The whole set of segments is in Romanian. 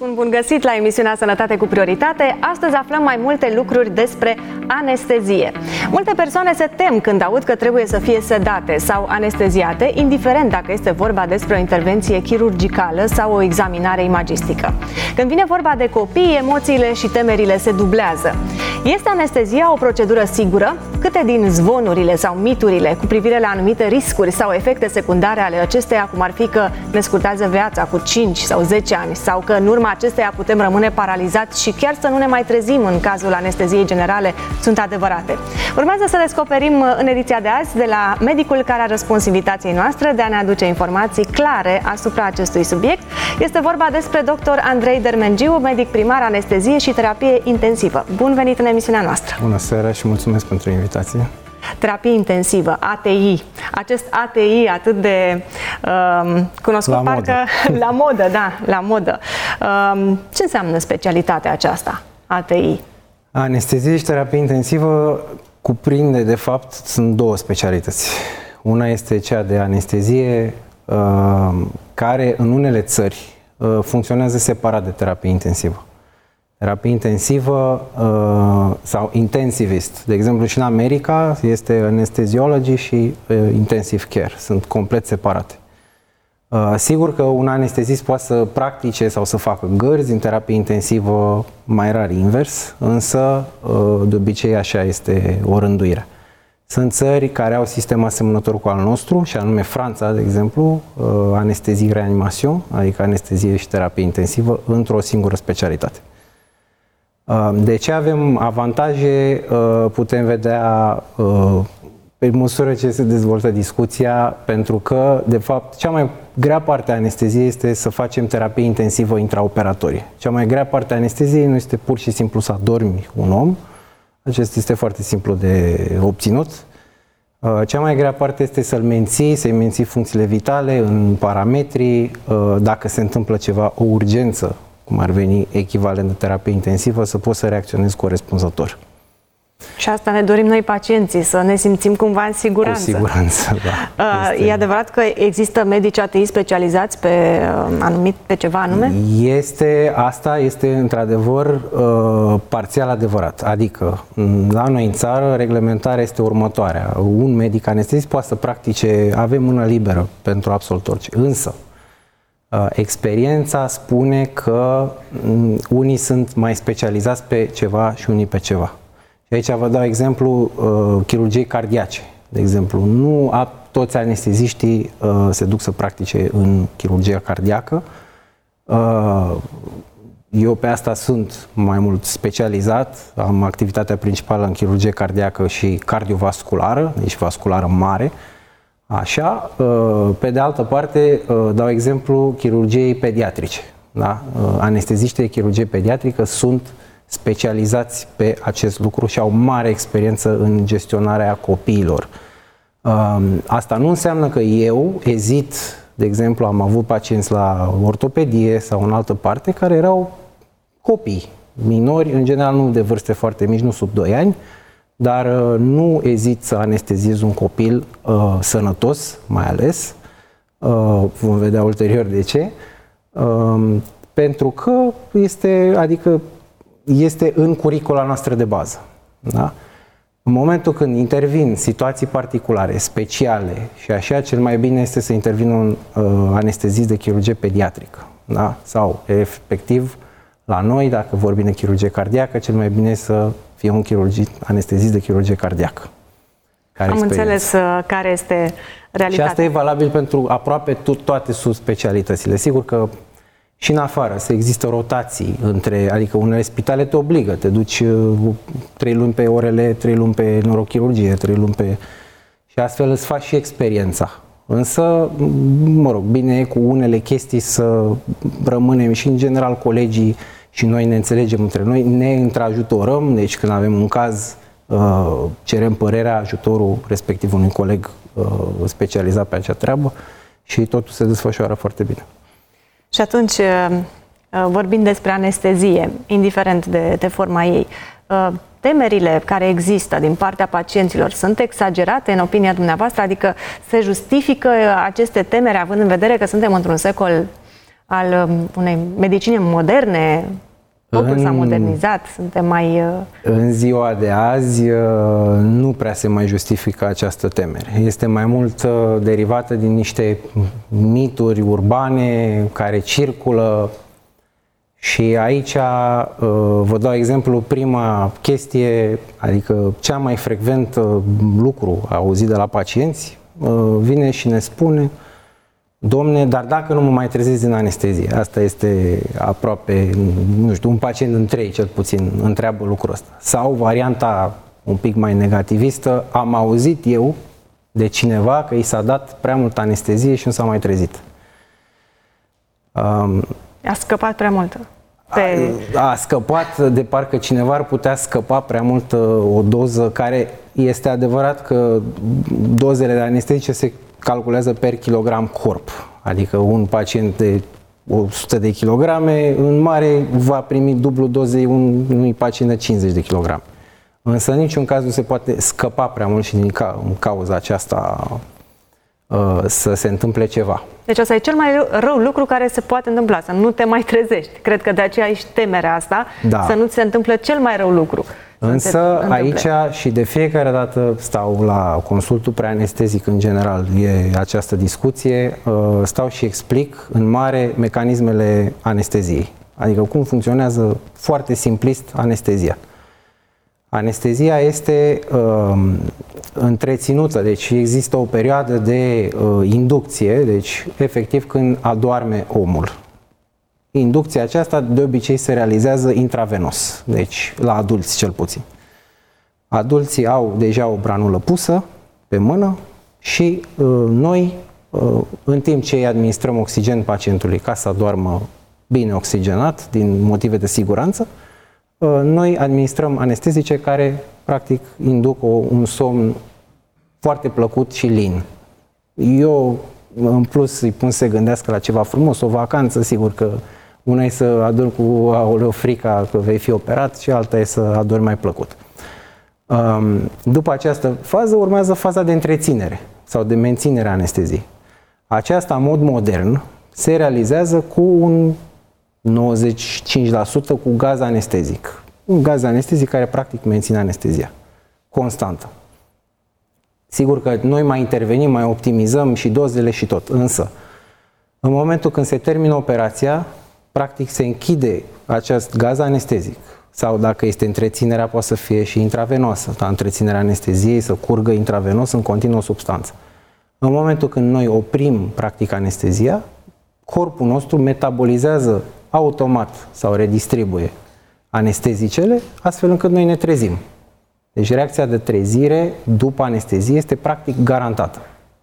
spun bun găsit la emisiunea Sănătate cu Prioritate. Astăzi aflăm mai multe lucruri despre anestezie. Multe persoane se tem când aud că trebuie să fie sedate sau anesteziate, indiferent dacă este vorba despre o intervenție chirurgicală sau o examinare imagistică. Când vine vorba de copii, emoțiile și temerile se dublează. Este anestezia o procedură sigură? Câte din zvonurile sau miturile cu privire la anumite riscuri sau efecte secundare ale acesteia, cum ar fi că ne scurtează viața cu 5 sau 10 ani sau că în urma acesteia putem rămâne paralizați și chiar să nu ne mai trezim în cazul anesteziei generale, sunt adevărate? Urmează să descoperim în ediția de azi de la medicul care a răspuns invitației noastre de a ne aduce informații clare asupra acestui subiect. Este vorba despre dr. Andrei Dermengiu, medic primar, anestezie și terapie intensivă. Bun venit în emisiunea noastră! Bună seara și mulțumesc pentru invitație! Terapie intensivă, ATI. Acest ATI atât de cunoscut, la modă, da, la modă. Ce înseamnă specialitatea aceasta, ATI? Anestezie și terapie intensivă cuprinde, de fapt, sunt două specialități. Una este cea de anestezie, care în unele țări funcționează separat de terapie intensivă. Terapie intensivă sau intensivist. De exemplu, și în America este anesthesiology și intensive care. Sunt complet separate. Sigur că un anestezist poate să practice sau să facă gărzi în terapie intensivă, mai rar invers, însă de obicei așa este o rânduire. Sunt țări care au sistem asemănător cu al nostru, și anume Franța, de exemplu, anestezie-reanimation, adică anestezie și terapie intensivă într-o singură specialitate. De ce avem avantaje? Putem vedea pe măsură ce se dezvoltă discuția, pentru că, de fapt, cea mai grea parte a anesteziei este să facem terapie intensivă intraoperatorie. Cea mai grea parte a anesteziei nu este pur și simplu să adormi un om. Acesta este foarte simplu de obținut. Cea mai grea parte este să-l menții, să-i menții funcțiile vitale în parametri. Dacă se întâmplă ceva, o urgență, cum ar veni echivalent de terapie intensivă, să poți să reacționezi corespunzător. Și asta ne dorim noi pacienții, să ne simțim cumva în siguranță. Cu siguranță, da. E adevărat că există medici ATI specializați pe ceva anume? Asta este într-adevăr parțial adevărat. Adică, la noi în țară, reglementarea este următoarea. Un medic anestezist poate să practice, avem mână liberă pentru absolut orice. Însă, experiența spune că unii sunt mai specializați pe ceva și unii pe ceva. Și aici vă dau exemplu chirurgiei cardiace. De exemplu, nu toți anesteziștii se duc să practice în chirurgia cardiacă. Eu pe asta sunt mai mult specializat, am activitatea principală în chirurgie cardiacă și cardiovasculară, deci vasculară mare. Așa, pe de altă parte, dau exemplu chirurgiei pediatrice. Da? Anesteziștii de chirurgie pediatrică sunt specializați pe acest lucru și au mare experiență în gestionarea copiilor. Asta nu înseamnă că eu ezit, de exemplu, am avut pacienți la ortopedie sau în altă parte care erau copii minori, în general nu de vârste foarte mici, nu sub 2 ani, dar nu ezit să anesteziez un copil sănătos, mai ales, vom vedea ulterior de ce, pentru că este în curicula noastră de bază. Da? În momentul când intervin situații particulare, speciale și așa, cel mai bine este să intervină un anestezist de chirurgie pediatrică. Da? Sau, efectiv, la noi, dacă vorbim de chirurgie cardiacă, cel mai bine să fie un anestezist de chirurgie cardiacă. Am înțeles care este realitatea. Și asta e valabil pentru aproape toate subspecialitățile. Sigur că și în afară să există rotații adică unele spitale te obligă, te duci 3 luni pe orele, 3 luni pe neurochirurgie, 3 luni pe... și astfel îți faci și experiența. Însă, mă rog, bine e cu unele chestii să rămânem și în general colegii și noi ne înțelegem între noi, ne întrajutorăm, deci când avem un caz, cerem părerea, ajutorul respectiv unui coleg specializat pe acea treabă și totul se desfășoară foarte bine. Și atunci, vorbind despre anestezie, indiferent de forma ei, temerile care există din partea pacienților sunt exagerate în opinia dumneavoastră? Adică se justifică aceste temeri având în vedere că suntem într-un secol al unei medicine moderne? Totul s-a modernizat, suntem mai... În ziua de azi nu prea se mai justifică această temere. Este mai mult derivată din niște mituri urbane care circulă și aici vă dau exemplu, prima chestie, adică cea mai frecvent lucru auzit de la pacienți, vine și ne spune: domne, dar dacă nu mă mai trezesc din anestezie? Asta este aproape, nu știu, un pacient în 3 cel puțin întreabă lucrul ăsta. Sau varianta un pic mai negativistă: am auzit eu de cineva că i s-a dat prea mult anestezie și nu s-a mai trezit. A scăpat prea mult. A scăpat de parcă cineva ar putea scăpa prea mult o doză, care este adevărat că dozele de anestezice se calculează per kilogram corp. Adică un pacient de 100 de kilograme, în mare, va primi dublu dozei unui pacient de 50 de kilograme. Însă în niciun caz nu se poate scăpa prea mult și din cauza aceasta să se întâmple ceva. Deci asta e cel mai rău lucru care se poate întâmpla, să nu te mai trezești. Cred că de aceea ești temerea asta, da, să nu ți se întâmple cel mai rău lucru. Însă aici și de fiecare dată stau la consultul preanestezic, în general e această discuție, stau și explic în mare mecanismele anesteziei. Adică cum funcționează foarte simplist anestezia. Anestezia este întreținută, deci există o perioadă de inducție, deci efectiv când adorme omul. Inducția aceasta de obicei se realizează intravenos, deci la adulți cel puțin. Adulții au deja o branulă pusă pe mână și noi, în timp ce îi administrăm oxigen pacientului ca să adormă bine oxigenat din motive de siguranță, noi administrăm anestezice care practic induc un somn foarte plăcut și lin. Eu în plus îi pun să se gândească la ceva frumos, o vacanță, sigur că una e să adormi cu aoleu frica că vei fi operat și alta e să adormi mai plăcut. După această fază urmează faza de întreținere sau de menținere a anesteziei. Aceasta, în mod modern, se realizează cu un 95% cu gaz anestezic. Un gaz anestezic care practic menține anestezia constantă. Sigur că noi mai intervenim, mai optimizăm și dozele și tot, însă în momentul când se termină operația, practic se închide acest gaz anestezic. Sau dacă este întreținerea, poate să fie și intravenoasă, dar întreținerea anesteziei să curgă intravenos în continuă substanță. În momentul când noi oprim practic anestezia, corpul nostru metabolizează automat sau redistribuie anestezicele, astfel încât noi ne trezim. Deci reacția de trezire după anestezie este practic garantată.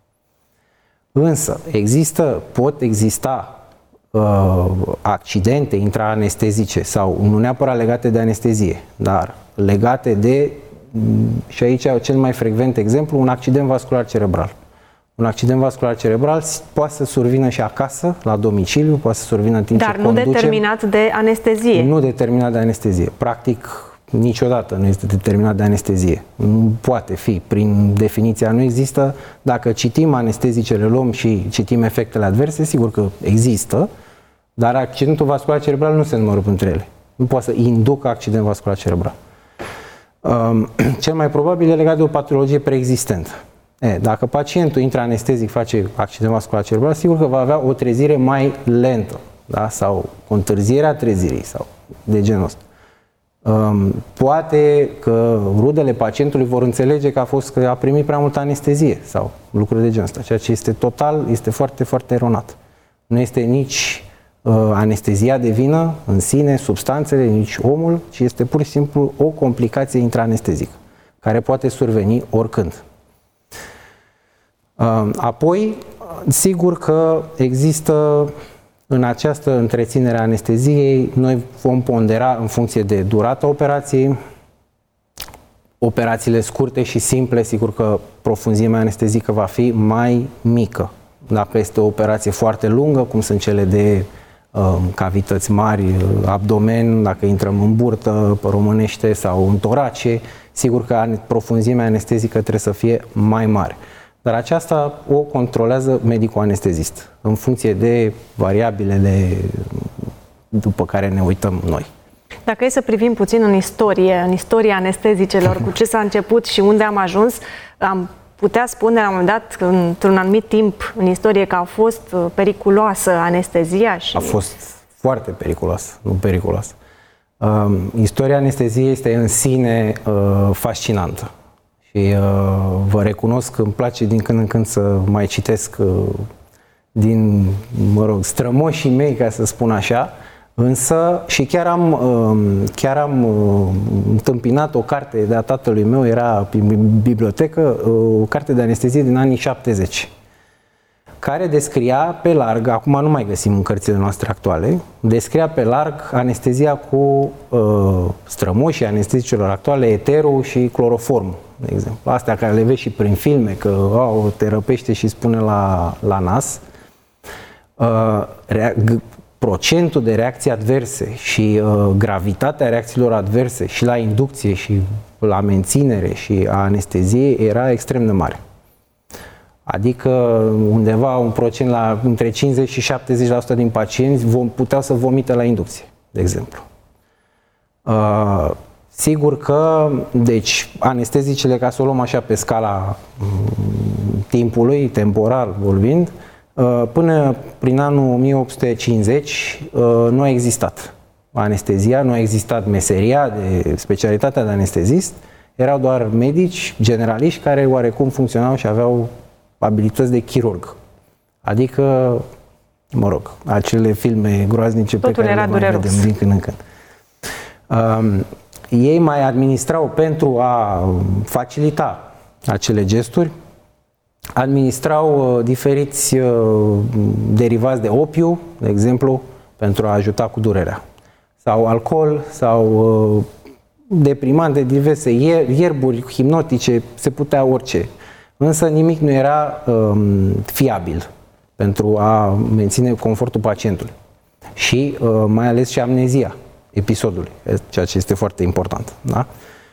Însă pot exista accidente intraanestezice sau nu neapărat legate de anestezie, dar legate de, și aici cel mai frecvent exemplu, un accident vascular cerebral. Un accident vascular cerebral poate să survină și acasă, la domiciliu, poate să survină în timp ce conducem. Dar nu determinat de anestezie. Nu determinat de anestezie. Practic, niciodată nu este determinat de anestezie. Nu poate fi. Prin definiția nu există. Dacă citim anestezicele, luăm și citim efectele adverse, sigur că există, dar accidentul vascular cerebral nu se numără între ele. Nu poate să inducă accident vascular cerebral. Cel mai probabil e legat de o patologie preexistentă. Dacă pacientul intraanestezic face accident vascular cerebral, sigur că va avea o trezire mai lentă, da? Sau o întârziere a trezirii sau de genul ăsta. Poate că rudele pacientului vor înțelege că a primit prea multă anestezie sau lucruri de genul ăsta, ceea ce este foarte, foarte eronat. Nu este nici anestezia de vină în sine, substanțele, nici omul, ci este pur și simplu o complicație intraanestezică, care poate surveni oricând. Apoi, sigur că există în această întreținere a anesteziei, noi vom pondera în funcție de durata operației. Operațiile scurte și simple, sigur că profunzimea anestezică va fi mai mică. Dacă este o operație foarte lungă, cum sunt cele de cavități mari, abdomen, dacă intrăm în burtă, pe românește, sau în torace, sigur că profunzimea anestezică trebuie să fie mai mare. Dar aceasta o controlează medicul anestezist, în funcție de variabilele după care ne uităm noi. Dacă e să privim puțin în istoria anestezicelor, cu ce s-a început și unde am ajuns, am putea spune la un moment dat, într-un anumit timp în istorie, că a fost periculoasă anestezia? A fost foarte periculoasă, nu periculoasă. Istoria anesteziei este în sine fascinantă. Și vă recunosc că îmi place din când în când să mai citesc din, strămoșii mei, ca să spun așa, însă și chiar am întâmpinat o carte de-a tatălui meu, era în bibliotecă, o carte de anestezie din anii 70, care descria pe larg, acum nu mai găsim în cărțile noastre actuale, descria pe larg anestezia cu strămoșii anestezicilor actuale, eterul și cloroformul, de exemplu. Astea care le vezi și prin filme, că te răpește și spune la nas. Procentul de reacții adverse și gravitatea reacțiilor adverse și la inducție și la menținere și a anesteziei era extrem de mare. Adică undeva un procent între 50 și 70% din pacienți puteau să vomite la inducție, de exemplu. Sigur că, deci, anestezicele, ca să o luăm așa pe scala timpului, temporal vorbind, până prin anul 1850 nu a existat anestezia, nu a existat meseria de specialitatea de anestezist, erau doar medici generaliști care oarecum funcționau și aveau abilități de chirurg. Adică, acele filme groaznice pe care le mai vedem din când în când. Ei mai administrau, pentru a facilita acele gesturi, administrau diferiți derivați de opiu, de exemplu, pentru a ajuta cu durerea. Sau alcool, sau deprimante, diverse ierburi hipnotice, se putea orice. Însă nimic nu era fiabil pentru a menține confortul pacientului. Și mai ales și amnezia episodului, ceea ce este foarte important. Da?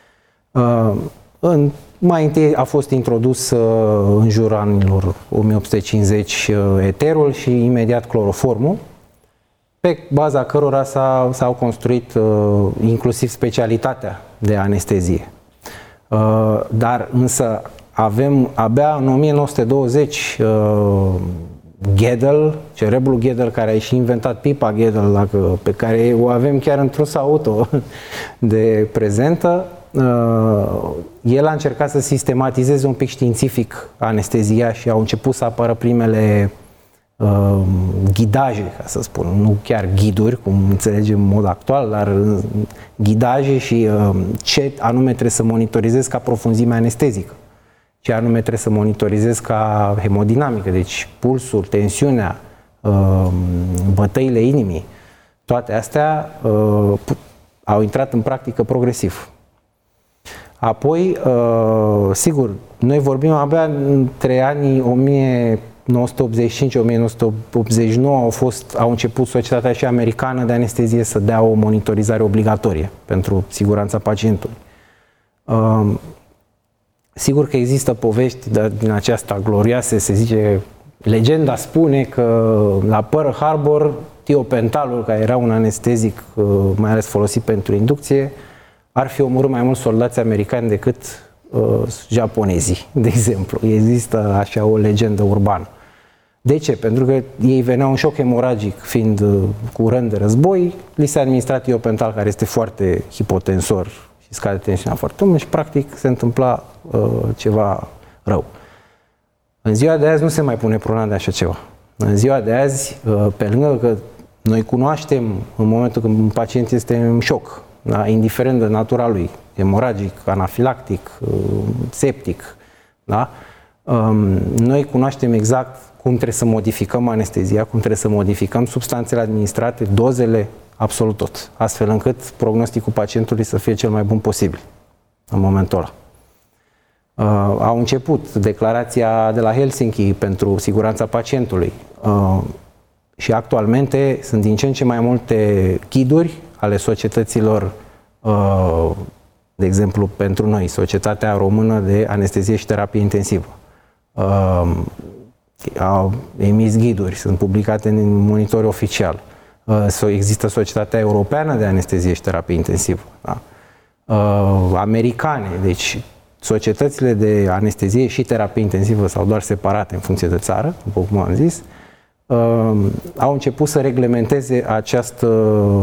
Mai întâi a fost introdus în jurul anilor 1850 eterul și imediat cloroformul, pe baza cărora s-au construit inclusiv specialitatea de anestezie. Dar însă avem abia în 1920 Gödel, cerebrul Gödel, care a și inventat pipa Gödel, pe care o avem chiar într-un auto de prezentă. El a încercat să sistematizeze un pic științific anestezia și au început să apară primele ghidaje, ca să spun, nu chiar ghiduri, cum înțelegem în mod actual, dar ghidaje și ce anume trebuie să monitorizezi ca profunzime anestezică, ce anume trebuie să monitorizezi ca hemodinamică, deci pulsul, tensiunea, bătăile inimii, toate astea au intrat în practică progresiv. Apoi, sigur, noi vorbim abia între anii 1985-1989 au început Societatea și Americană de Anestezie să dea o monitorizare obligatorie pentru siguranța pacientului. Sigur că există povești din aceasta glorioase, se zice, legenda spune că la Pearl Harbor tiopentalul, care era un anestezic mai ales folosit pentru inducție, ar fi omorât mai mulți soldați americani decât japonezii, de exemplu. Există așa o legendă urbană. De ce? Pentru că ei veneau în șoc hemoragic, fiind cu răni de război, li s-a administrat tiopental, care este foarte hipotensor și scade tensiunea foarte mult și practic se întâmpla ceva rău. În ziua de azi nu se mai pune problema de așa ceva. În ziua de azi, pe lângă că noi cunoaștem în momentul când un pacient este în șoc, da, indiferent de natura lui, hemoragic, anafilactic, septic, da? Noi cunoaștem exact cum trebuie să modificăm anestezia, cum trebuie să modificăm substanțele administrate, dozele, absolut tot, astfel încât prognosticul pacientului să fie cel mai bun posibil în momentul ăla. Au început declarația de la Helsinki pentru siguranța pacientului și actualmente sunt din ce în ce mai multe ghiduri ale societăților, de exemplu pentru noi, Societatea Română de Anestezie și Terapie Intensivă. au emis ghiduri, sunt publicate în monitor oficial. Există Societatea Europeană de Anestezie și Terapie Intensivă, da? Americane, deci societățile de anestezie și terapie intensivă sau doar separate în funcție de țară, după cum am zis, au început să reglementeze această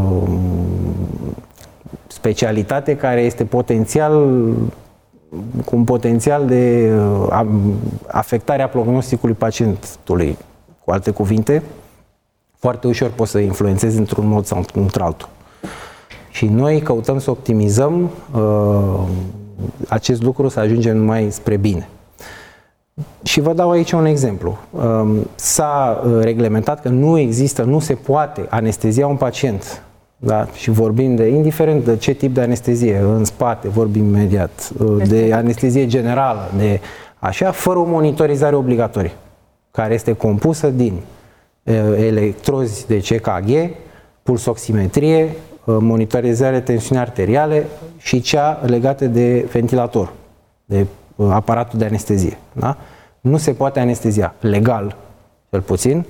specialitate care este cu un potențial de afectare a prognosticului pacientului. Cu alte cuvinte, foarte ușor poți să influențezi într-un mod sau într-altul. Și noi căutăm să optimizăm acest lucru, să ajungem mai spre bine. Și vă dau aici un exemplu. S-a reglementat că nu se poate anestezia un pacient, da? Și vorbim indiferent de ce tip de anestezie, în spate, vorbim imediat, de anestezie generală, fără o monitorizare obligatorie, care este compusă din electrozi de CKG, pulsoximetrie, monitorizare tensiunii arteriale și cea legată de ventilator, de aparatul de anestezie. Da? Nu se poate anestezia legal, cel puțin,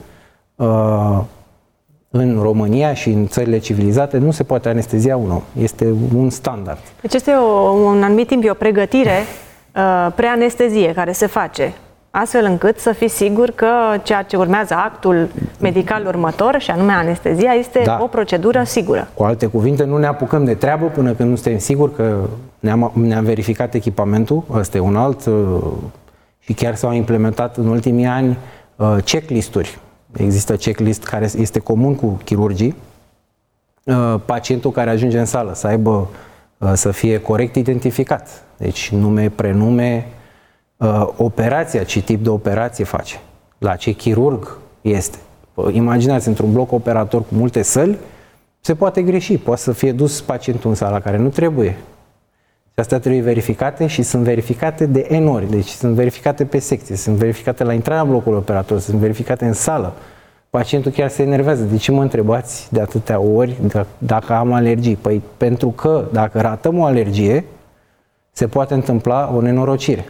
în România și în țările civilizate, nu se poate anestezia un om. Este un standard. Deci este un anumit timp, o pregătire preanestezie care se face, astfel încât să fii sigur că ceea ce urmează actul medical următor, și anume anestezia, este o procedură sigură. Cu alte cuvinte, nu ne apucăm de treabă până când nu suntem siguri că ne-am verificat echipamentul. Ăsta e un alt, și chiar s-au implementat în ultimii ani checklist-uri. Există checklist care este comun cu chirurgii. Pacientul care ajunge în sală să fie corect identificat. Deci nume, prenume, operația, ce tip de operație face, la ce chirurg este. Imaginați, într-un bloc operator cu multe săli, se poate greși, poate să fie dus pacientul în sala care nu trebuie. Și astea trebuie verificate și sunt verificate de N ori, deci sunt verificate pe secție, sunt verificate la intrarea blocului operator, sunt verificate în sală. Pacientul chiar se enervează. De ce mă întrebați de atâtea ori dacă am alergii? Păi pentru că dacă ratăm o alergie, se poate întâmpla o nenorocire.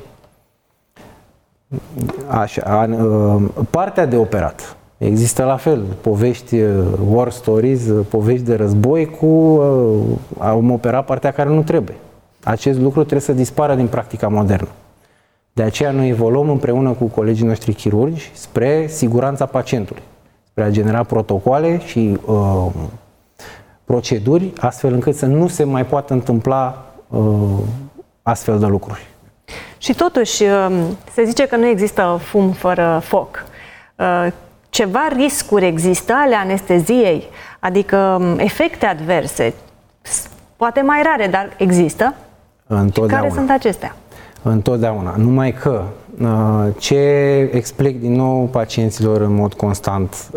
Așa, partea de operat. Există la fel povești, war stories, povești de război cu am operat partea care nu trebuie. Acest lucru trebuie să dispară din practica modernă. De aceea noi evoluăm împreună cu colegii noștri chirurgi spre siguranța pacientului, spre a genera protocoale și proceduri astfel încât să nu se mai poată întâmpla astfel de lucruri. Și totuși, se zice că nu există fum fără foc. Ceva riscuri există ale anesteziei, adică efecte adverse, poate mai rare, dar există? Întotdeauna. Care sunt acestea? Întotdeauna. Numai că ce explic din nou pacienților în mod constant,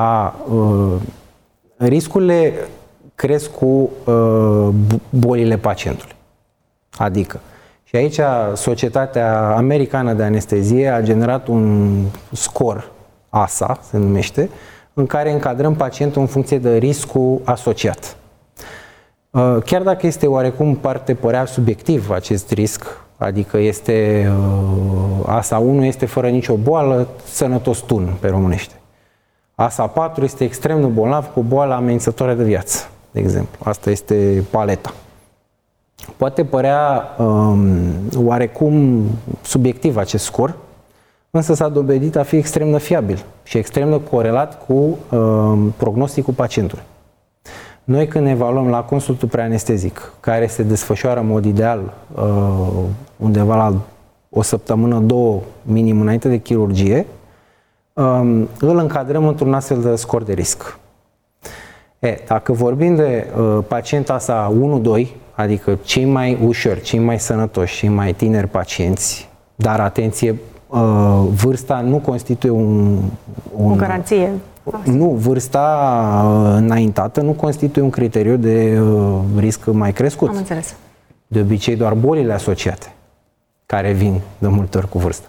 riscurile cresc cu bolile pacientului. Adică, și aici Societatea Americană de Anestezie a generat un scor, ASA se numește, în care încadrăm pacientul în funcție de riscul asociat. Chiar dacă este oarecum părea subiectiv acest risc, adică ASA 1 este fără nicio boală, sănătos tun pe românește. ASA 4 este extrem de bolnav cu o boală amenințătoare de viață, de exemplu. Asta este paleta. Poate părea oarecum subiectiv acest scor, însă s-a dovedit a fi extrem de fiabil și extrem de corelat cu prognosticul pacientului. Noi când evaluăm la consultul preanestezic, care se desfășoară în mod ideal undeva la o săptămână, două, minim înainte de chirurgie, îl încadrăm într-un astfel de scor de risc. Dacă vorbim de pacient ASA 1-2, adică cei mai ușori, cei mai sănătoși, cei mai tineri pacienți, dar atenție, vârsta nu constituie o garanție. Nu, vârsta înaintată nu constituie un criteriu de risc mai crescut. Am înțeles. De obicei doar bolile asociate, care vin de multe ori cu vârstă.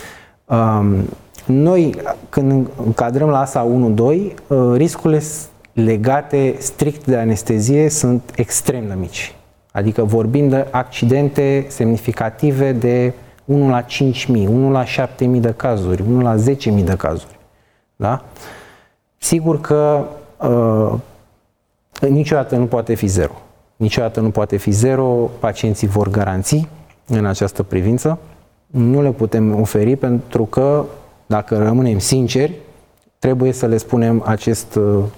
Noi, când încadrăm la ASA 1-2, riscurile legate strict de anestezie sunt extrem de mici. Adică vorbim de accidente semnificative de 1 la 5.000, 1 la 7.000 de cazuri, 1 la 10.000 de cazuri. Da? Sigur că niciodată nu poate fi zero. Niciodată nu poate fi zero, pacienții vor garanții în această privință. Nu le putem oferi pentru că, dacă rămânem sinceri, trebuie să le spunem acest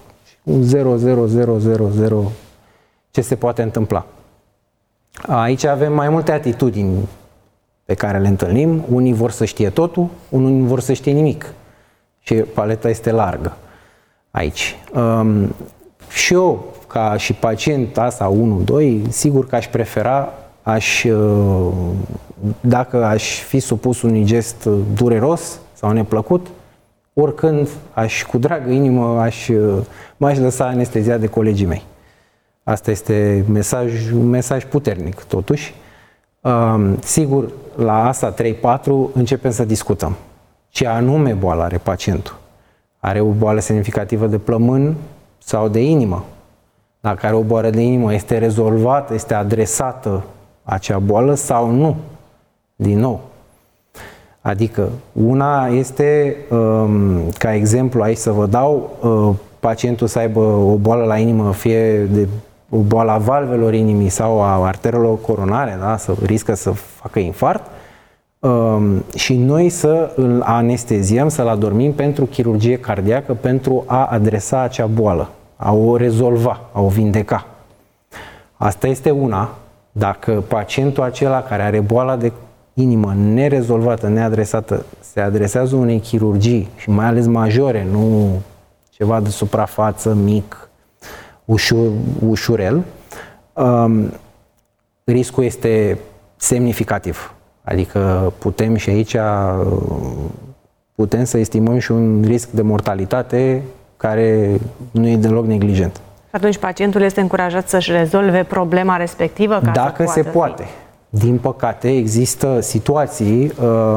0,0000 ce se poate întâmpla. Aici avem mai multe atitudini pe care le întâlnim. Unii vor să știe totul, unii nu vor să știe nimic. Și paleta este largă aici. Și eu, ca și pacient ASA 1-2, sigur că aș prefera, dacă aș fi supus unui gest dureros sau neplăcut, oricând, cu dragă inimă, m-aș lăsa anesteziat de colegii mei. Asta este un mesaj puternic, totuși. Sigur, la ASA 3-4 începem să discutăm. Ce anume boală are pacientul? Are o boală semnificativă de plămân sau de inimă? Dacă are o boală de inimă, este rezolvată, este adresată acea boală sau nu? Din nou. Adică, una este, ca exemplu aici să vă dau, pacientul să aibă o boală la inimă, fie de o boală a valvelor inimii sau a arterelor coronare, da? Să riscă să facă infarct, și noi să îl anesteziem, să-l adormim pentru chirurgie cardiacă, pentru a adresa acea boală, a o rezolva, a o vindeca. Asta este una. Dacă pacientul acela care are boala de inimă nerezolvată, neadresată, se adresează unei chirurgii și mai ales majore, nu ceva de suprafață, mic, ușurel, riscul este semnificativ. Adică putem și aici să estimăm și un risc de mortalitate care nu e deloc neglijent. Atunci pacientul este încurajat să-și rezolve problema respectivă? Dacă se poate. Din păcate, există situații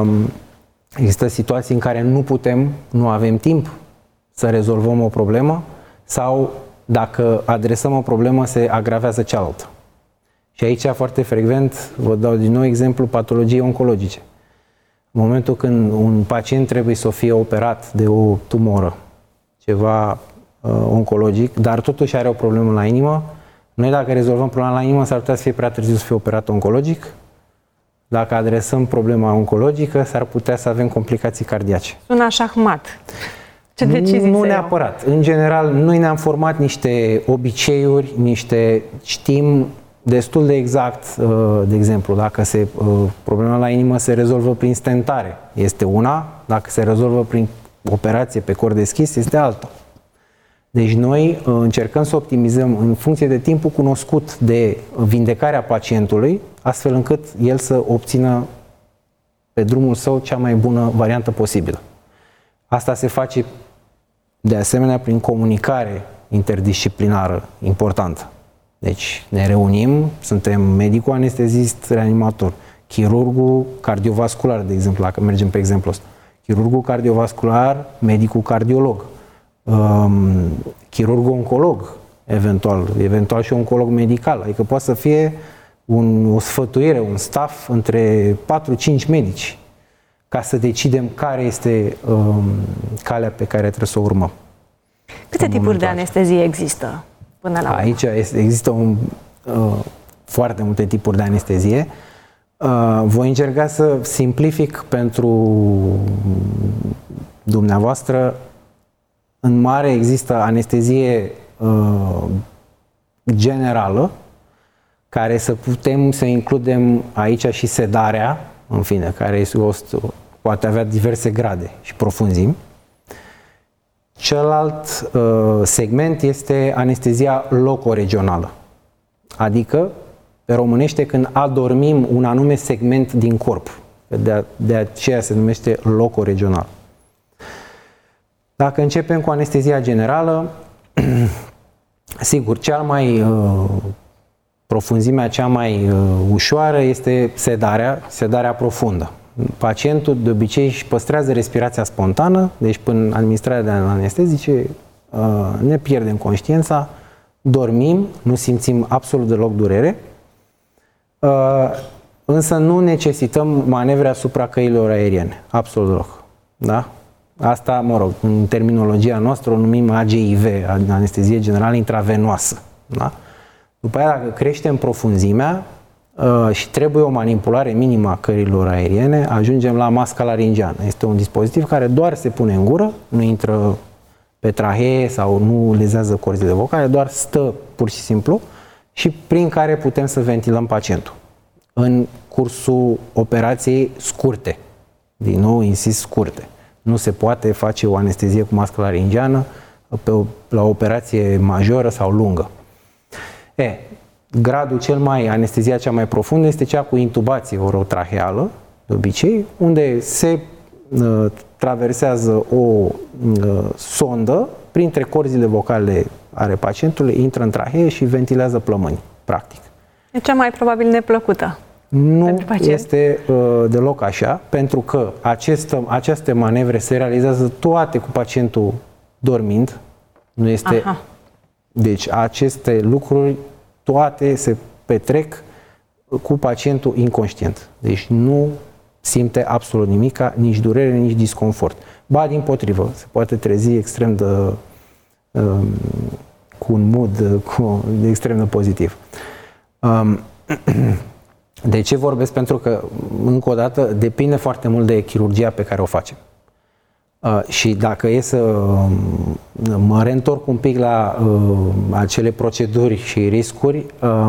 în care nu avem timp să rezolvăm o problemă sau dacă adresăm o problemă, se agravează cealaltă. Și aici, foarte frecvent, vă dau din nou exemplu, patologii oncologice. În momentul când un pacient trebuie să fie operat de o tumoră, ceva oncologic, dar totuși are o problemă la inimă, noi dacă rezolvăm problema la inimă, s-ar putea să fie prea târziu să fie operat oncologic. Dacă adresăm problema oncologică, s-ar putea să avem complicații cardiace. Sună șahmat. Ce decizii nu neapărat. În general, noi ne-am format niște obiceiuri, știm destul de exact, de exemplu, dacă problema la inimă se rezolvă prin stentare, este una, dacă se rezolvă prin operație pe cor deschis, este alta. Deci noi încercăm să optimizăm în funcție de timpul cunoscut de vindecarea pacientului, astfel încât el să obțină pe drumul său cea mai bună variantă posibilă. Asta se face de asemenea prin comunicare interdisciplinară importantă. Deci ne reunim, suntem medicul anestezist, reanimator, chirurgul cardiovascular, de exemplu, dacă mergem pe exemplul ăsta, chirurgul cardiovascular, medicul cardiolog, chirurgul oncolog, eventual și oncolog medical, adică poate să fie o sfătuire, un staff între 4-5 medici ca să decidem care este calea pe care trebuie să o urmăm. Câte tipuri de anestezie există până la urmă? Aici există foarte multe tipuri de anestezie. Voi încerca să simplific pentru dumneavoastră. În mare există anestezie generală, care putem să includem aici și sedarea, în fine, care poate avea diverse grade și profunzimi. Celălalt segment este anestezia locoregională, adică, pe românește, când adormim un anume segment din corp. De aceea se numește locoregional. Dacă începem cu anestezia generală, sigur, profunzimea cea mai ușoară este sedarea profundă. Pacientul de obicei își păstrează respirația spontană, deci până administrarea de anestezice ne pierdem conștiința, dormim, nu simțim absolut deloc durere. Însă nu necesităm manevre asupra căilor aeriene, absolut deloc. Da? Asta, mă rog, în terminologia noastră o numim AGIV, anestezie generală intravenoasă. Da? După aia, dacă creștem profunzimea și trebuie o manipulare minimă a căilor aeriene, ajungem la masca laringeană. Este un dispozitiv care doar se pune în gură, nu intră pe trahee sau nu lezează corzile vocale, doar stă pur și simplu și prin care putem să ventilăm pacientul în cursul operației scurte. Din nou, insist, scurte. Nu se poate face o anestezie cu mască laringeană la o operație majoră sau lungă. Gradul anestezia cea mai profundă este cea cu intubație orotraheală, de obicei, unde se traversează o sondă printre corzile vocale ale pacientului, intră în trahee și ventilează plămâni, practic. E cea mai probabil neplăcută. Nu este deloc așa, pentru că aceste manevre se realizează toate cu pacientul dormind. Nu este. Aha. Deci aceste lucruri toate se petrec cu pacientul inconștient. Deci nu simte absolut nimic, nici durere, nici disconfort. Ba dimpotrivă, se poate trezi extrem de cu un mood extrem de pozitiv. De ce vorbesc? Pentru că, încă o dată, depinde foarte mult de chirurgia pe care o facem. Și dacă e să mă reîntorc un pic la acele proceduri și riscuri,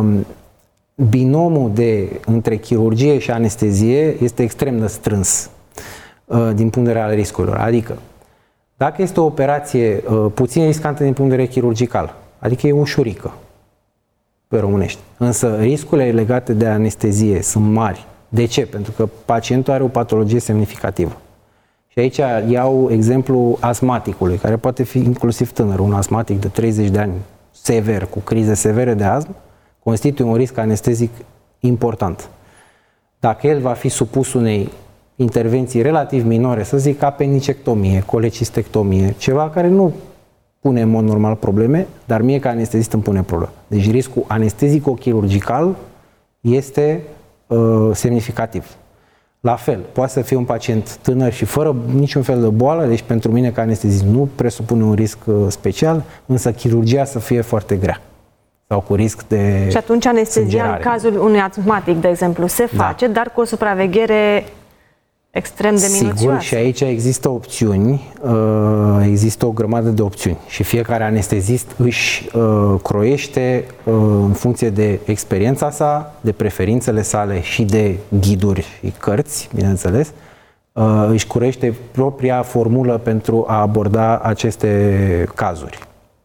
binomul între chirurgie și anestezie este extrem de strâns din punct de vedere al riscurilor. Adică, dacă este o operație puțin riscantă din punct de vedere chirurgical, adică e ușurică, pe românești, însă riscurile legate de anestezie sunt mari. De ce? Pentru că pacientul are o patologie semnificativă. Și aici iau exemplu asmaticului, care poate fi inclusiv tânăr, un asmatic de 30 de ani sever, cu crize severe de astm, constituie un risc anestezic important. Dacă el va fi supus unei intervenții relativ minore, să zic apenicectomie, colecistectomie, ceva care nu pune în mod normal probleme, dar mie ca anestezist îmi pune probleme. Deci riscul anestezico-chirurgical este semnificativ. La fel, poate să fie un pacient tânăr și fără niciun fel de boală, deci pentru mine ca anestezist nu presupune un risc special, însă chirurgia să fie foarte grea sau cu risc de Și atunci anestezia în cazul unui asmatic, de exemplu, se face, dar cu o supraveghere extrem de minuțioasă. Sigur, și aici există opțiuni, există o grămadă de opțiuni și fiecare anestezist își croiește în funcție de experiența sa, de preferințele sale și de ghiduri și cărți, bineînțeles, își croiește propria formulă pentru a aborda aceste cazuri.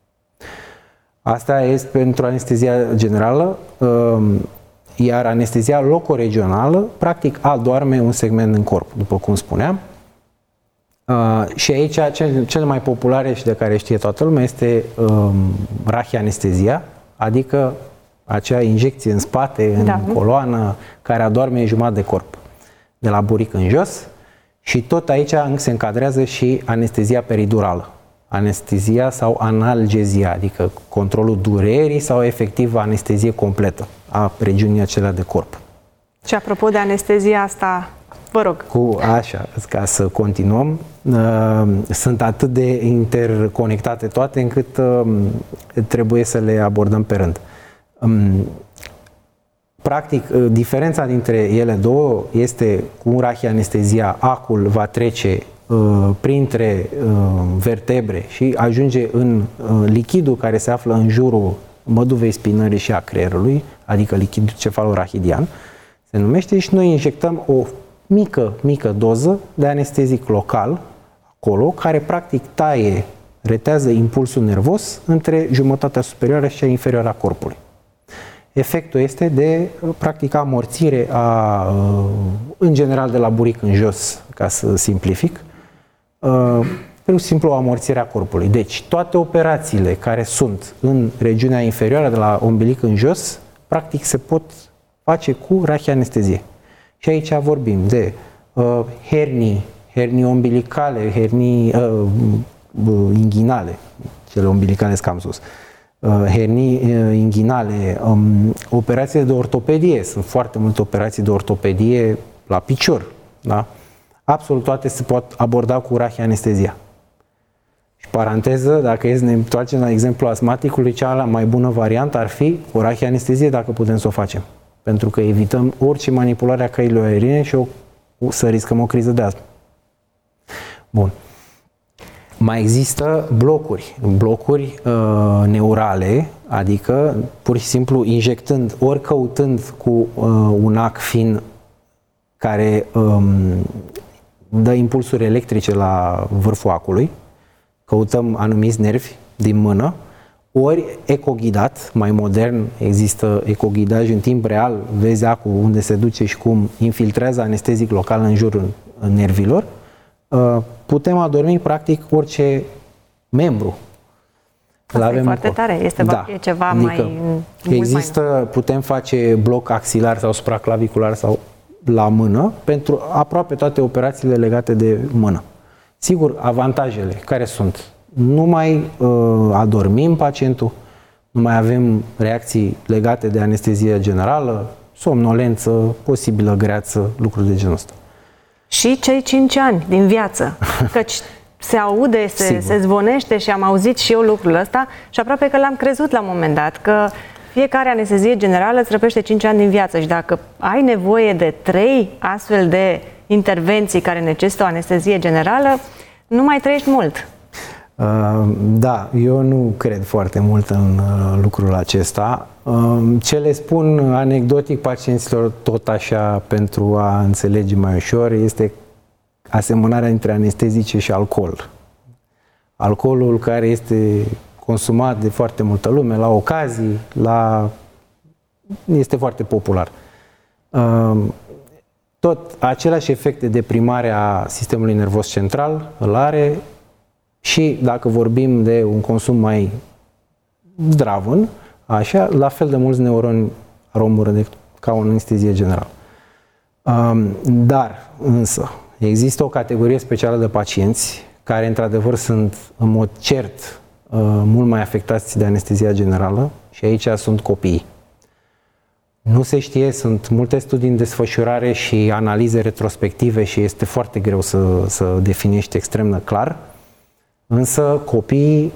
Asta este pentru anestezia generală, iar anestezia locoregională, practic, adorme un segment în corp, după cum spuneam. Și aici, cele mai populare și de care știe toată lumea este rachianestezia, adică acea injecție în spate, în coloană, care adorme jumătate de corp, de la buric în jos. Și tot aici se încadrează și anestezia peridurală. Anestezia sau analgezia, adică controlul durerii sau efectiv anestezie completă a regiunii acelea de corp. Și apropo de anestezia asta, vă rog. Ca să continuăm, sunt atât de interconectate toate încât trebuie să le abordăm pe rând. Practic, diferența dintre ele două este cu rachianestezia, acul va trece printre vertebre și ajunge în lichidul care se află în jurul măduvei spinării și a creierului, adică lichidul cefalorachidian, se numește, și noi injectăm o mică doză de anestezic local acolo, care practic retează impulsul nervos între jumătatea superioară și cea inferioară a corpului. Efectul este de practic amorțire în general de la buric în jos, ca să simplific, pur și simplu o amorțire a corpului. Deci toate operațiile care sunt în regiunea inferioară de la umbilic în jos, practic se pot face cu rachianestezie. Și aici vorbim de hernii umbilicale, hernii inghinale, cele umbilicale cam sus, hernii inghinale, operații de ortopedie. Sunt foarte multe operații de ortopedie la picior. Da? Absolut toate se pot aborda cu rahianestezia. Și paranteză, dacă ne întoarcem la exemplu asmaticului, cea mai bună variantă ar fi o rahianestezie dacă putem să o facem. Pentru că evităm orice manipulare a căilor aeriene și să riscăm o criză de astmă. Bun. Mai există blocuri neurale, adică pur și simplu injectând, ori căutând cu un ac fin care dă impulsuri electrice la vârful acului, căutăm anumiți nervi din mână, ori ecoghidat, mai modern, există ecoghidaj în timp real, vezi acul unde se duce și cum infiltrează anestezic local în jurul nervilor, putem adormi practic orice membru. Asta e foarte tare, este ceva adică mai... Există, putem face bloc axilar sau supraclavicular sau la mână pentru aproape toate operațiile legate de mână. Sigur, avantajele care sunt? Nu mai adormim pacientul, nu mai avem reacții legate de anestezie generală, somnolență, posibilă greață, lucruri de genul ăsta. Și cei 5 ani din viață, căci se aude, se zvonește și am auzit și eu lucrul ăsta și aproape că l-am crezut la un moment dat, că fiecare anestezie generală îți răpește 5 ani din viață și dacă ai nevoie de 3 astfel de intervenții care necesită o anestezie generală, nu mai trăiești mult. Da, eu nu cred foarte mult în lucrul acesta. Ce le spun anecdotic pacienților tot așa pentru a înțelege mai ușor este asemănarea între anestezice și alcool. Alcoolul care este consumat de foarte multă lume, la ocazii, este foarte popular. Tot același efect de deprimare a sistemului nervos central îl are și dacă vorbim de un consum mai zdravân, așa, la fel de mulți neuroni ar omorâ ca o anestezie generală. Dar, însă, există o categorie specială de pacienți care, într-adevăr, sunt în mod cert mult mai afectați de anestezia generală și aici sunt copiii. Nu se știe, sunt multe studii în desfășurare și analize retrospective și este foarte greu să definești extrem de clar, însă copiii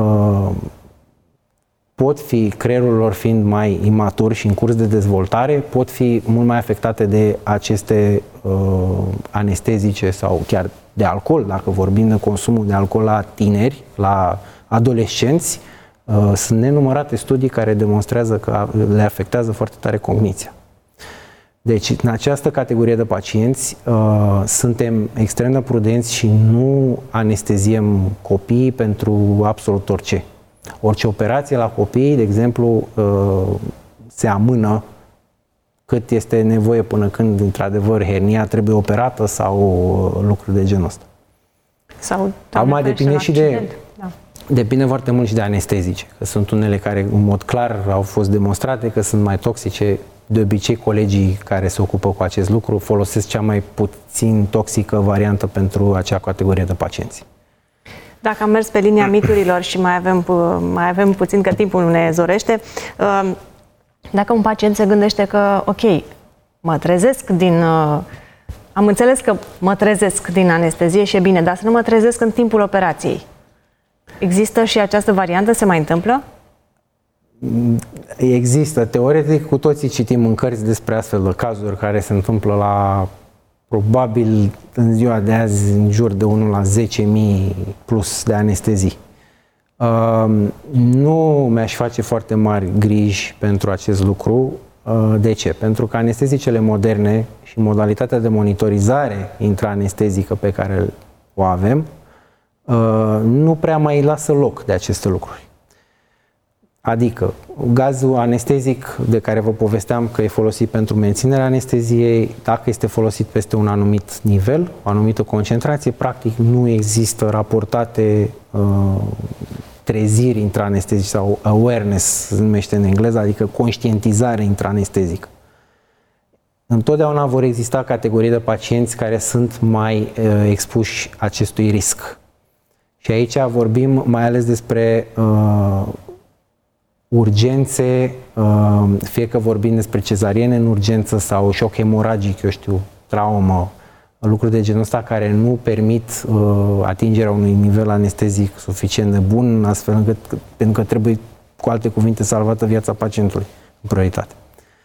pot fi, creierul lor fiind mai imatur și în curs de dezvoltare, pot fi mult mai afectate de aceste anestezice sau chiar de alcool, dacă vorbim de consumul de alcool la tineri, la adolescenți. Sunt nenumărate studii care demonstrează că le afectează foarte tare cogniția. Deci, în această categorie de pacienți, suntem extrem de prudenți și nu anesteziem copiii pentru absolut orice. Orice operație la copii, de exemplu, se amână cât este nevoie până când, într-adevăr, hernia trebuie operată sau lucruri de genul ăsta. Sau acum depinde și depinde foarte mult și de anestezice, că sunt unele care, în mod clar, au fost demonstrate că sunt mai toxice. De obicei, colegii care se ocupă cu acest lucru folosesc cea mai puțin toxică variantă pentru acea categorie de pacienți. Dacă am mers pe linia miturilor și mai avem puțin, că timpul ne zorește, dacă un pacient se gândește că, ok, mă trezesc am înțeles că mă trezesc din anestezie și e bine, dar să nu mă trezesc în timpul operației. Există și această variantă? Se mai întâmplă? Există. Teoretic, cu toții citim în cărți despre astfel de cazuri care se întâmplă probabil în ziua de azi, în jur de 1 la 10.000 plus de anestezii. Nu mi-aș face foarte mari griji pentru acest lucru. De ce? Pentru că anestezicele moderne și modalitatea de monitorizare intraanestezică pe care o avem nu prea mai lasă loc de aceste lucruri. Adică, gazul anestezic de care vă povesteam că e folosit pentru menținerea anesteziei, dacă este folosit peste un anumit nivel, o anumită concentrație, practic nu există raportate treziri intraanestezice sau awareness, se numește în engleză, adică conștientizare intraanestezică. Întotdeauna vor exista categorii de pacienți care sunt mai expuși acestui risc. Și aici vorbim mai ales despre urgențe, fie că vorbim despre cezariene în urgență sau șoc hemoragic, eu știu, traumă, lucruri de genul ăsta care nu permit atingerea unui nivel anestezic suficient de bun, astfel încât, pentru că trebuie, cu alte cuvinte, salvată viața pacientului, în prioritate.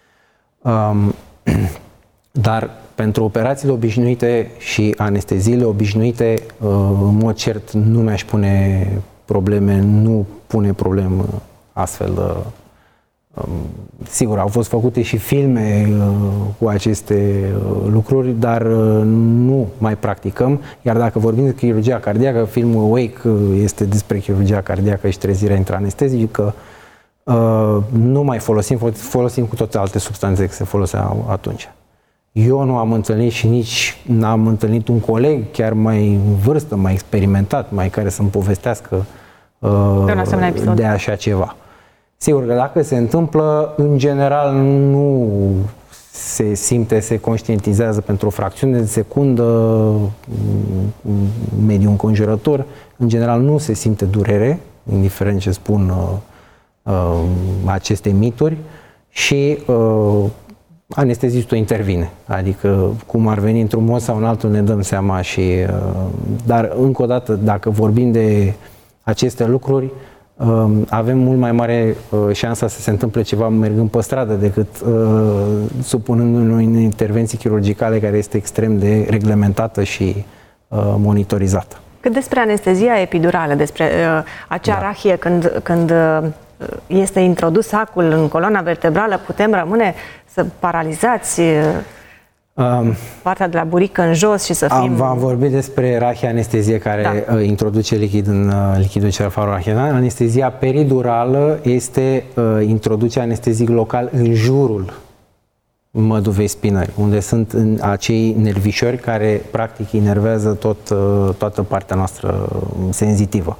Dar pentru operațiile obișnuite și anesteziile obișnuite, în mod cert, nu mi-aș pune probleme, nu pune probleme astfel. Sigur, au fost făcute și filme cu aceste lucruri, dar nu mai practicăm. Iar dacă vorbim de chirurgia cardiacă, filmul Awake este despre chirurgia cardiacă și trezirea intraanestezică, nu mai folosim cu toate alte substanțe care se foloseau atunci. Eu nu am întâlnit și nici n-am întâlnit un coleg chiar mai în vârstă, mai experimentat, mai care să-mi povestească de așa ceva. Sigur că dacă se întâmplă, în general nu se simte, se conștientizează pentru o fracțiune de secundă mediul înconjurător, în general nu se simte durere, indiferent ce spun aceste mituri, și anestezistul intervine. Adică cum ar veni într-un mod sau în altul ne dăm seama și... Dar încă o dată, dacă vorbim de aceste lucruri, avem mult mai mare șansa să se întâmple ceva mergând pe stradă decât supunându-ne unei intervenții chirurgicale care este extrem de reglementată și monitorizată. Cât despre anestezia epidurală, despre acea rahie când este introdus sacul în coloana vertebrală, putem rămâne să paralizați partea de la burică în jos și să fim... V-am vorbit despre rahia-anestezie care introduce lichid în lichidul cefarorachial. Anestezia peridurală introduce anestezic local în jurul măduvei spinării, unde sunt acei nervișori care practic inervează toată partea noastră senzitivă.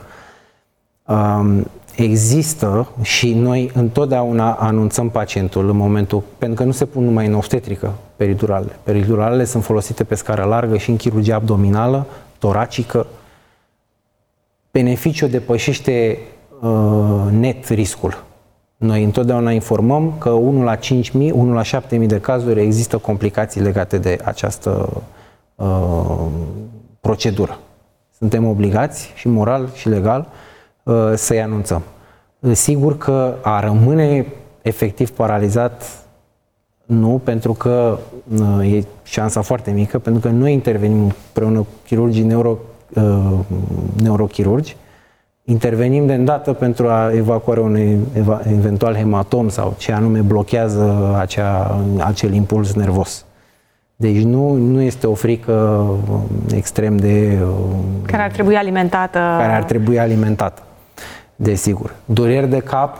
Există și noi întotdeauna anunțăm pacientul în momentul, pentru că nu se pun numai în obstetrică periduralele. Periduralele sunt folosite pe scară largă și în chirurgie abdominală, toracică. Beneficiul depășește net riscul. Noi întotdeauna informăm că 1 la 5.000, 1 la 7.000 de cazuri există complicații legate de această procedură. Suntem obligați și moral și legal să-i anunțăm. Sigur că a rămâne efectiv paralizat, nu, pentru că e șansa foarte mică, pentru că noi intervenim împreună cu chirurgii neurochirurgi, intervenim de îndată pentru a evacuarea unui eventual hematom sau ce anume blochează acel impuls nervos. Deci nu este o frică extrem de... Care ar trebui alimentată. Care ar trebui alimentată, desigur. Dureri de cap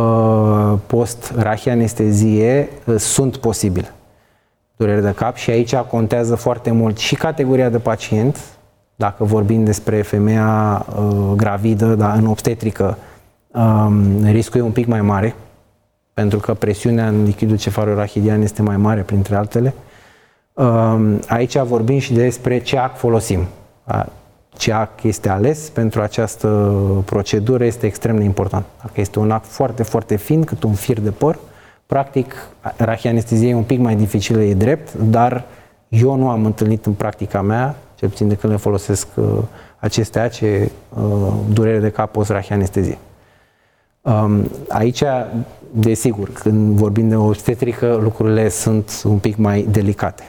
post-rahianestezie sunt posibile. Dureri de cap și aici contează foarte mult și categoria de pacient. Dacă vorbim despre femeia gravidă, dar în obstetrică, riscul e un pic mai mare, pentru că presiunea în lichidul cefarorachidian este mai mare, printre altele. Aici vorbim și despre ce ac folosim. Ce ac este ales pentru această procedură este extrem de important. Dacă este un ac foarte, foarte fin, cât un fir de păr, practic, rahianestezia e un pic mai dificilă, e drept, dar eu nu am întâlnit în practica mea, cel puțin de când le folosesc aceste ace, durere de cap post-rahianestezie. Aici, desigur, când vorbim de obstetrică, lucrurile sunt un pic mai delicate.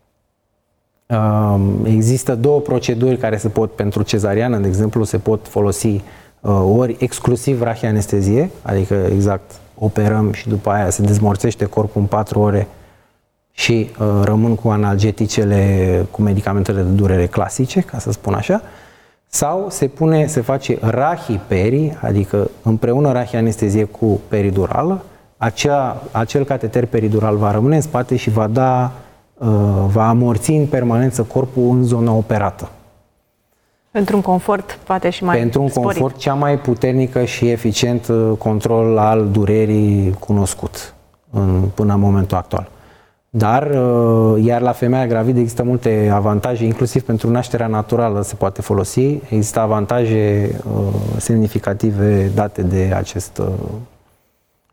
Există două proceduri care se pot, pentru cezariană, de exemplu, se pot folosi ori exclusiv rahianestezie, adică exact operăm și după aia se dezmorțește corpul în 4 ore și rămân cu analgeticele, cu medicamentele de durere clasice, ca să spun așa, sau se face rahiperi, adică împreună rahianestezie cu peridurală, acel cateter peridural va rămâne în spate și va amorți în permanență corpul în zona operată. Pentru un confort poate și mai Pentru un sporit. confort cea mai puternică și eficient control al durerii cunoscut până în momentul actual. Dar, iar la femeia gravidă există multe avantaje, inclusiv pentru nașterea naturală se poate folosi. Există avantaje semnificative date de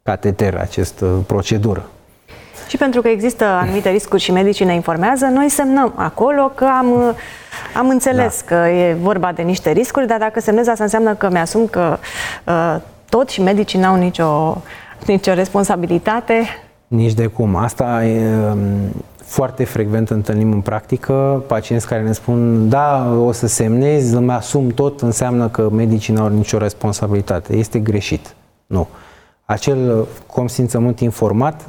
cateter, această procedură. Și pentru că există anumite riscuri și medicii ne informează, noi semnăm acolo că am înțeles că e vorba de niște riscuri, dar dacă semnez asta înseamnă că mi-asum că tot și medicii n-au nicio responsabilitate. Nici de cum. Asta e foarte frecvent întâlnim în practică pacienți care ne spun da, o să semnez, îmi asum tot, înseamnă că medicii n-au nicio responsabilitate. Este greșit. Nu. Acel consimțământ informat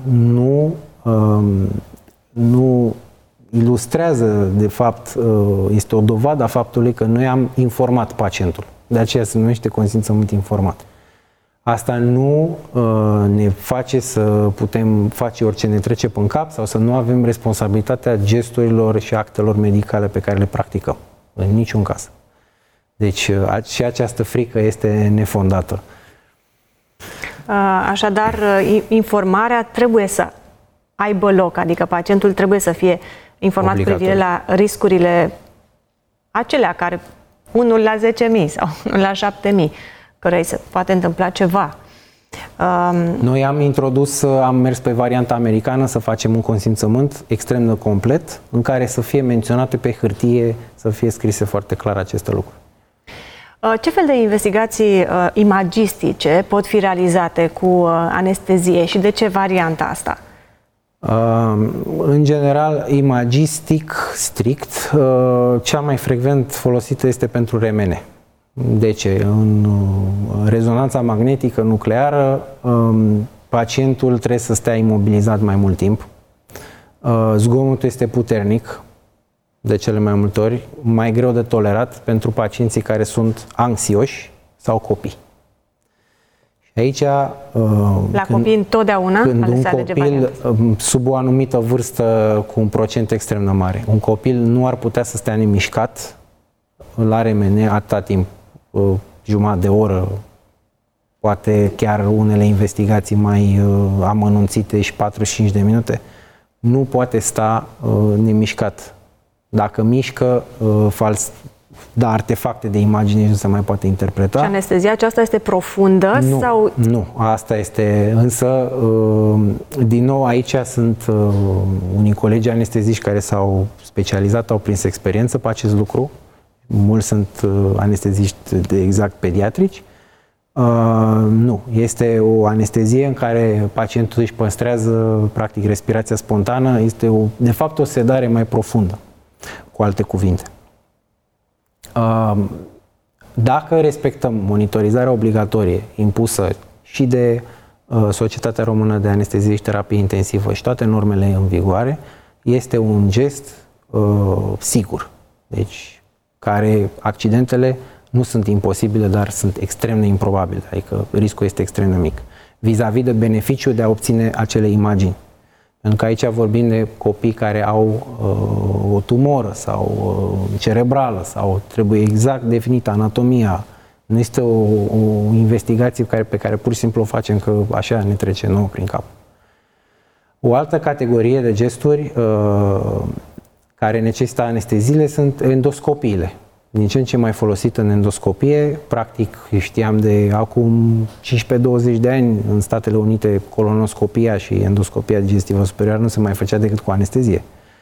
nu ilustrează, de fapt, este o dovadă a faptului că noi am informat pacientul. De aceea se numește consimțământ informat. Asta nu ne face să putem face orice ne trece pe cap sau să nu avem responsabilitatea gesturilor și actelor medicale pe care le practicăm. În niciun caz. Deci și această frică este nefondată. Așadar, informarea trebuie să aibă loc, adică pacientul trebuie să fie informat cu privire la riscurile acelea care 1 la 10.000 sau 1 la 7.000, căreia se poate întâmpla ceva. Noi am mers pe varianta americană să facem un consimțământ extrem de complet, în care să fie menționate pe hârtie, să fie scrise foarte clar aceste lucruri. Ce fel de investigații imagistice pot fi realizate cu anestezie și de ce varianta asta? În general, imagistic, strict, cea mai frecvent folosită este pentru RMN. De ce? În rezonanța magnetică nucleară, pacientul trebuie să stea imobilizat mai mult timp. Zgomotul este puternic, de cele mai multe ori, mai greu de tolerat pentru pacienții care sunt anxioși sau copii. Și aici, copii întotdeauna, când un copil sub o anumită vârstă cu un procent extrem de mare, un copil nu ar putea să stea nemișcat la RMN atâta timp, jumătate de oră, poate chiar unele investigații mai amănunțite și 45 de minute, nu poate sta nemișcat. Dacă mișcă, artefacte de imagine nu se mai poate interpreta. Și anestezia aceasta este profundă? Sau? Nu, asta este, însă, din nou, aici sunt unii colegi anesteziști care s-au specializat, au prins experiență pe acest lucru. Mulți sunt anesteziști exact pediatrici. Nu, este o anestezie în care pacientul își păstrează practic respirația spontană, este de fapt o sedare mai profundă, cu alte cuvinte. Dacă respectăm monitorizarea obligatorie impusă și de Societatea Română de Anestezie și Terapie Intensivă și toate normele în vigoare, este un gest sigur. Deci, care accidentele nu sunt imposibile, dar sunt extrem de improbabile, adică riscul este extrem de mic. Vis-a-vis de beneficiul de a obține acele imagini. Pentru că aici vorbim de copii care au o tumoră sau cerebrală sau trebuie exact definită anatomia. Nu este o investigație pe care pur și simplu o facem că așa ne trece nouă prin cap. O altă categorie de gesturi care necesită anesteziile sunt endoscopiile. Din ce în ce mai folosit în endoscopie, practic știam de acum 15-20 de ani în Statele Unite colonoscopia și endoscopia digestivă superioară nu se mai făcea decât cu anestezie.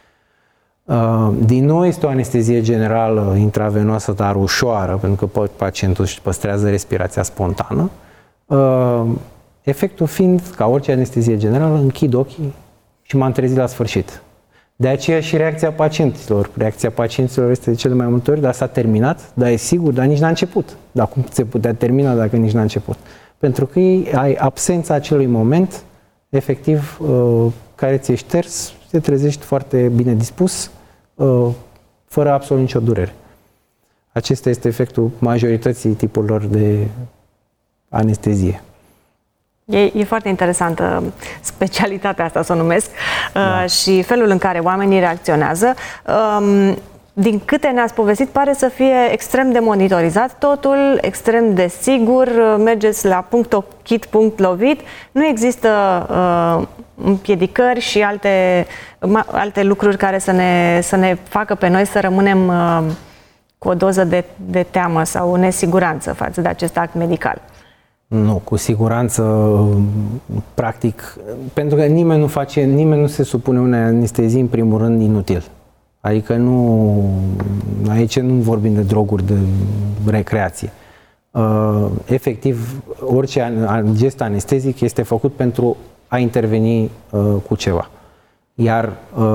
Din nou este o anestezie generală intravenoasă, dar ușoară, pentru că pacientul își păstrează respirația spontană. Efectul fiind, ca orice anestezie generală, închid ochii și m-am trezit la sfârșit. De aceea și reacția pacienților. Reacția pacienților este de cele mai multe ori, dar s-a terminat, dar e sigur, dar nici n-a început. Dar cum se putea termina dacă nici n-a început? Pentru că ai absența acelui moment, efectiv, care ți-e șters, te trezești foarte bine dispus, fără absolut nicio durere. Acesta este efectul majorității tipurilor de anestezie. E foarte interesantă specialitatea asta, să o numesc, și felul în care oamenii reacționează. Din câte ne-ați povestit, pare să fie extrem de monitorizat totul, extrem de sigur, mergeți la punct ochit, punct lovit, nu există împiedicări și alte lucruri care să ne facă pe noi să rămânem cu o doză de teamă sau nesiguranță față de acest act medical. Nu, cu siguranță, practic, pentru că nimeni nu se supune unei anestezii în primul rând inutil. Adică aici nu vorbim de droguri de recreație. Efectiv, orice gest anestezic este făcut pentru a interveni cu ceva. Iar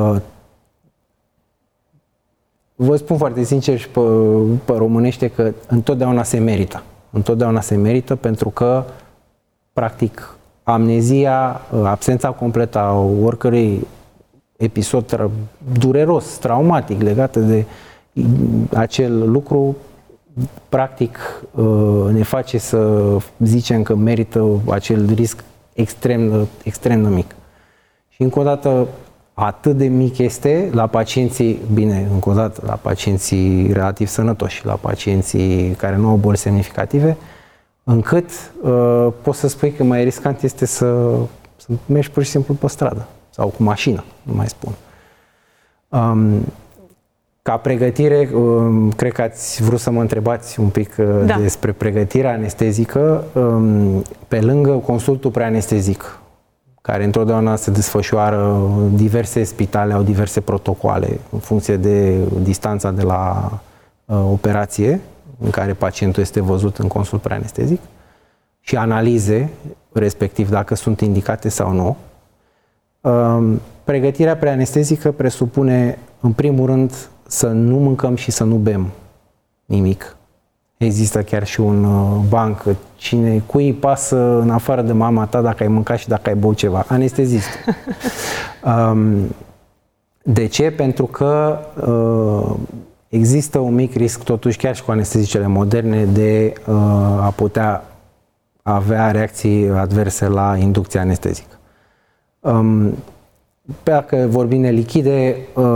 vă spun foarte sincer și pe românește că întotdeauna se merită. Întotdeauna se merită pentru că, practic, amnezia, absența completă a oricărui episod dureros, traumatic, legat de acel lucru, practic ne face să zicem că merită acel risc extrem de mic. Și încă o dată, atât de mic este la pacienții, bine, încă o dată, la pacienții relativ sănătoși, la pacienții care nu au boli semnificative, încât poți să spui că mai riscant este să mergi pur și simplu pe stradă sau cu mașină, nu mai spun. Ca pregătire, cred că ați vrut să mă întrebați un pic despre pregătirea anestezică, pe lângă consultul preanestezic, care întotdeauna se desfășoară, diverse spitale au diverse protocoale în funcție de distanța de la operație în care pacientul este văzut în consult preanestezic și analize, respectiv dacă sunt indicate sau nu. Pregătirea preanestezică presupune, în primul rând, să nu mâncăm și să nu bem nimic. Există chiar și un banc, cui îi pasă în afară de mama ta dacă ai mâncat și dacă ai băut ceva? Anestezist. De ce? Pentru că există un mic risc, totuși, chiar și cu anestezicele moderne, de a putea avea reacții adverse la inducția anestezică. Dacă vorbim de lichide,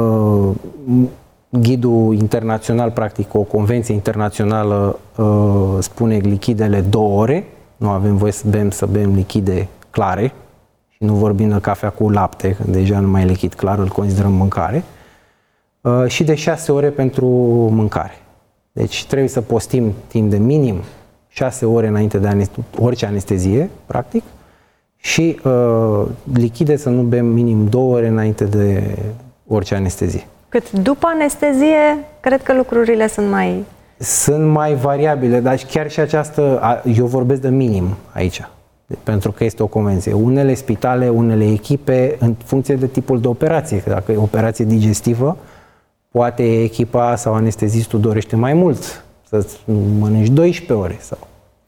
ghidul internațional, practic o convenție internațională, spune lichidele 2 ore, nu avem voie să bem lichide clare și nu vorbim de cafea cu lapte, că deja nu mai e lichid clar, îl considerăm mâncare, și de 6 ore pentru mâncare. Deci trebuie să postim timp de minim 6 ore înainte de orice anestezie, practic, și lichide să nu bem minim 2 ore înainte de orice anestezie. Cât după anestezie, cred că lucrurile sunt mai variabile, dar chiar și eu vorbesc de minim aici, pentru că este o convenție. Unele spitale, unele echipe, în funcție de tipul de operație, că dacă e operație digestivă, poate echipa sau anestezistul dorește mai mult, să mănânci 12 ore sau...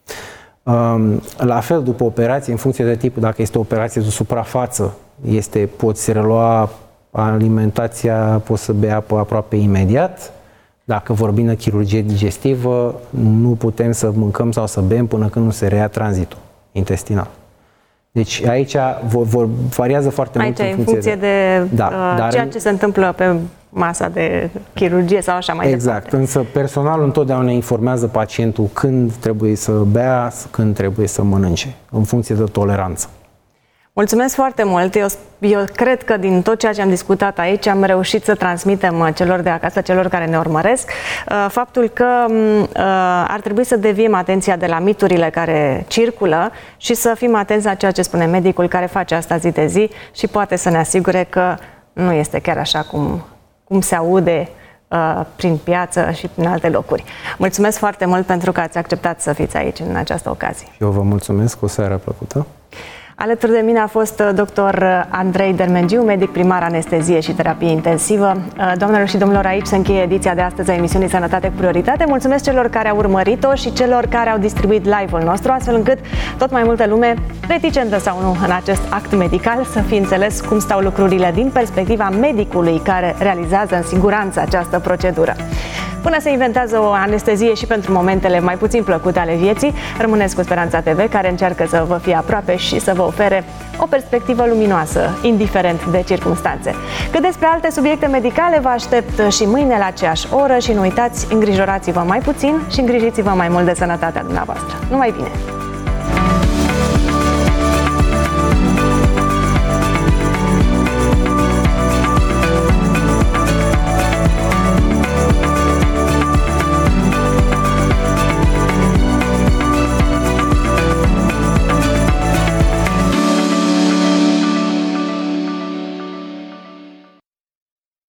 La fel, după operație, în funcție de tip, dacă este o operație de suprafață, poți relua alimentația, poți să bei apă aproape imediat. Dacă vorbim de chirurgie digestivă, nu putem să mâncăm sau să bem până când nu se reia tranzitul intestinal. Deci aici variază foarte mult în funcție de ceea ce se întâmplă pe masa de chirurgie sau așa mai departe. Exact, însă personalul întotdeauna informează pacientul când trebuie să bea, când trebuie să mănânce, în funcție de toleranță. Mulțumesc foarte mult! Eu cred că din tot ceea ce am discutat aici am reușit să transmitem celor de acasă, celor care ne urmăresc, faptul că ar trebui să deviem atenția de la miturile care circulă și să fim atenți la ceea ce spune medicul care face asta zi de zi și poate să ne asigure că nu este chiar așa cum se aude prin piață și prin alte locuri. Mulțumesc foarte mult pentru că ați acceptat să fiți aici în această ocazie. Eu vă mulțumesc, o seară plăcută. Alături de mine a fost dr. Andrei Dermengiu, medic primar anestezie și terapie intensivă. Doamnelor și domnilor, aici se încheie ediția de astăzi a emisiunii Sănătate cu Prioritate. Mulțumesc celor care au urmărit-o și celor care au distribuit live-ul nostru, astfel încât tot mai multă lume, reticentă sau nu în acest act medical, să fi înțeles cum stau lucrurile din perspectiva medicului care realizează în siguranță această procedură. Până se inventează o anestezie și pentru momentele mai puțin plăcute ale vieții, rămâneți cu Speranța TV, care încearcă să vă fie aproape și să vă ofere o perspectivă luminoasă, indiferent de circumstanțe. Cât despre alte subiecte medicale, vă aștept și mâine la aceeași oră și nu uitați, îngrijorați-vă mai puțin și îngrijiți-vă mai mult de sănătatea dumneavoastră. Numai bine!